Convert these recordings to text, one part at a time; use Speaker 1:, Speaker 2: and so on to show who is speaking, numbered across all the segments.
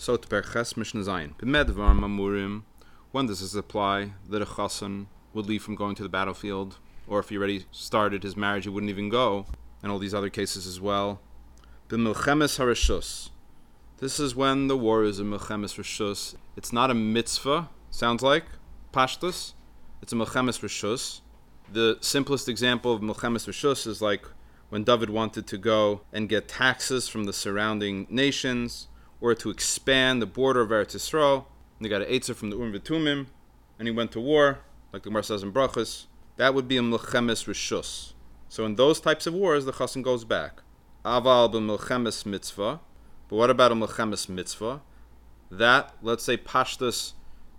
Speaker 1: Sot Perches Mishnah Zayin. B'medvar mamurim. When does this apply that a chassan would leave from going to the battlefield, or if he already started his marriage, he wouldn't even go, and all these other cases as well. B'milchemes harishus. This is when the war is a milchemes rishus. It's not a mitzvah. Sounds like pashtus. It's a milchemes rishus. The simplest example of milchemes rishus is like when David wanted to go and get taxes from the surrounding nations, or to expand the border of Eretz Yisrael. And they got an Eitzah from the Urim V'Tumim, and he went to war, like the Gemara says in Brachos. That would be a milchemes rishus. So in those types of wars, the chassan goes back. Aval b'milchemes mitzvah. But what about a milchemes mitzvah? That, let's say, pashtus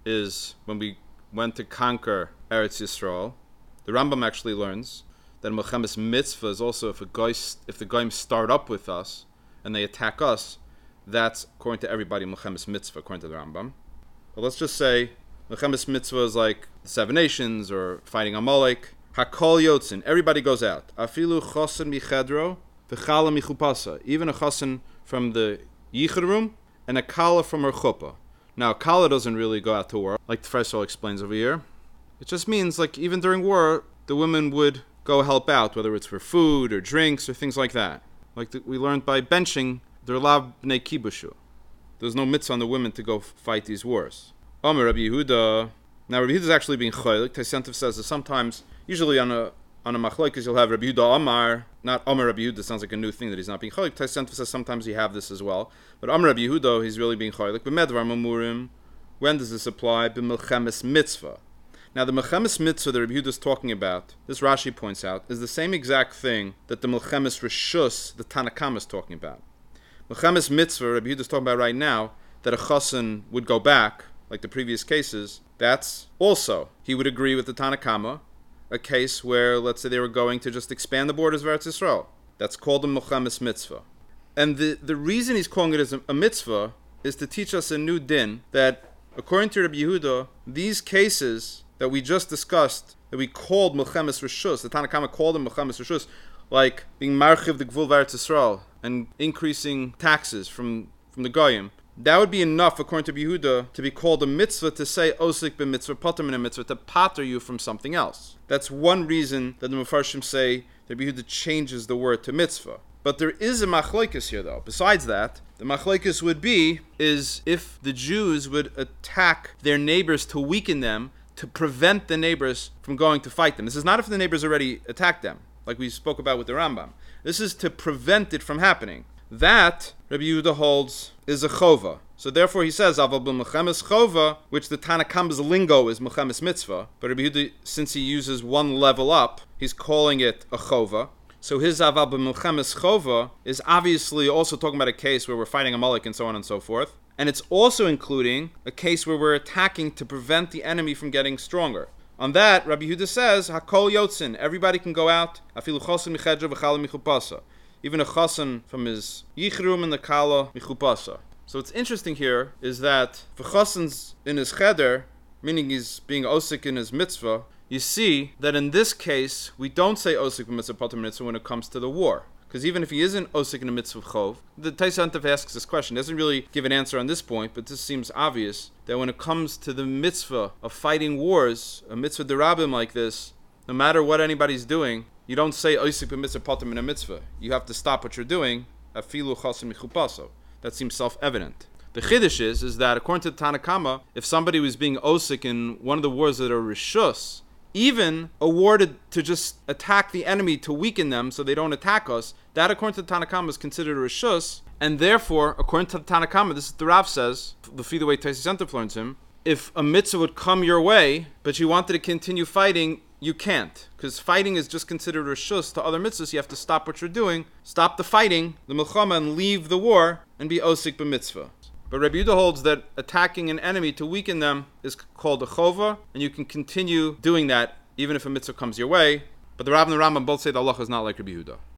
Speaker 1: is when we went to conquer Eretz Yisrael. The Rambam actually learns that a milchemes mitzvah is also if the goyim start up with us and they attack us. That's, according to everybody, milchemes mitzvah, according to the Rambam. But let's just say milchemes mitzvah is like the seven nations or fighting Amalek. Hakol yotzin, everybody goes out. Afilu chosen michedro v'chala michupasa. Even a chosen from the yichud room and a kala from her chuppah. Now, kala doesn't really go out to war, like the Freisol explains over here. It just means, like, even during war, the women would go help out, whether it's for food or drinks or things like that. Like we learned by benching, they're lav b'nei kibushu. There's no mitzvah on the women to go fight these wars. Omer Rabbi Yehuda. Now Rabbi Yehuda is actually being chaylik. Taisentiv says that sometimes, usually on a machlokes, you'll have Rabbi Yehuda Amar, not Omer Rabbi Yehuda. Sounds like a new thing that he's not being chaylik. Taisentiv says sometimes you have this as well. But Omer Rabbi Yehuda, he's really being chaylik. B'medvar mamurim. When does this apply? B'milchemes mitzvah. Now the milchemes mitzvah that Rabbi Yehuda is talking about, this Rashi points out, is the same exact thing that the milchemes rishus, the Tanna Kamma, is talking about. Milchemes mitzvah, Rabbi Yehuda is talking about right now, that a chassan would go back, like the previous cases, that's also, he would agree with the Tanna Kamma, a case where, let's say they were going to just expand the borders of Eretz Yisrael. That's called a milchemes mitzvah. And the reason he's calling it as a mitzvah is to teach us a new din, that according to Rabbi Yehuda, these cases that we just discussed, that we called milchemes rishus, the Tanna Kamma called them milchemes rishus, like being marchiv the gvul v'Eretz Yisrael and increasing taxes from the goyim, that would be enough, according to Yehuda, to be called a mitzvah to say osik b'mitzvah pater min a mitzvah, to pater you from something else. That's one reason that the Mefarshim say that Yehuda changes the word to mitzvah. But there is a machlokes here, though. Besides that, the machlokes would be is if the Jews would attack their neighbors to weaken them, to prevent the neighbors from going to fight them. This is not if the neighbors already attacked them, like we spoke about with the Rambam. This is to prevent it from happening. That, Rabbi Yehuda holds, is a chova. So therefore he says, Aval b'milchemes chova, which the Tanna Kamma's lingo is milchemes mitzvah, but Rabbi Yehuda, since he uses one level up, he's calling it a chova. So his Aval b'milchemes chova is obviously also talking about a case where we're fighting Amalek and so on and so forth. And it's also including a case where we're attacking to prevent the enemy from getting stronger. On that, Rabbi Yehuda says, Hakol yotzin, everybody can go out, afilu chosin michedra v'chala michupasa. Even a chosin from his yichrum and the kala michupasa. So what's interesting here is that if a chosin's in his cheder, meaning he's being osik in his mitzvah, you see that in this case, we don't say osik b'mitzvah pater mitzvah when it comes to the war. Because even if he isn't osik in a mitzvah chov, the Taisantav asks this question. Doesn't really give an answer on this point, but this seems obvious that when it comes to the mitzvah of fighting wars, a mitzvah derabim like this, no matter what anybody's doing, you don't say osik b'mitzvah pater min a mitzvah. You have to stop what you're doing. Afilu chasim michupaso. That seems self-evident. The chiddush is that according to the Tanna Kamma, if somebody was being osik in one of the wars that are rishus, even awarded to just attack the enemy to weaken them so they don't attack us, that according to the Tanna Kamma is considered a rishus, and therefore, according to the Tanna Kamma, this is the Rav says, the way Taisy learns him, if a mitzvah would come your way, but you wanted to continue fighting, you can't. Because fighting is just considered a rishus to other mitzvahs. You have to stop what you're doing, stop the fighting, the milchama, and leave the war, and be osik b'mitzvah. But Rabbi Yehuda holds that attacking an enemy to weaken them is called a chova, and you can continue doing that even if a mitzvah comes your way. But the Rav and the Rambam both say the halacha is not like Rabbi Yehuda.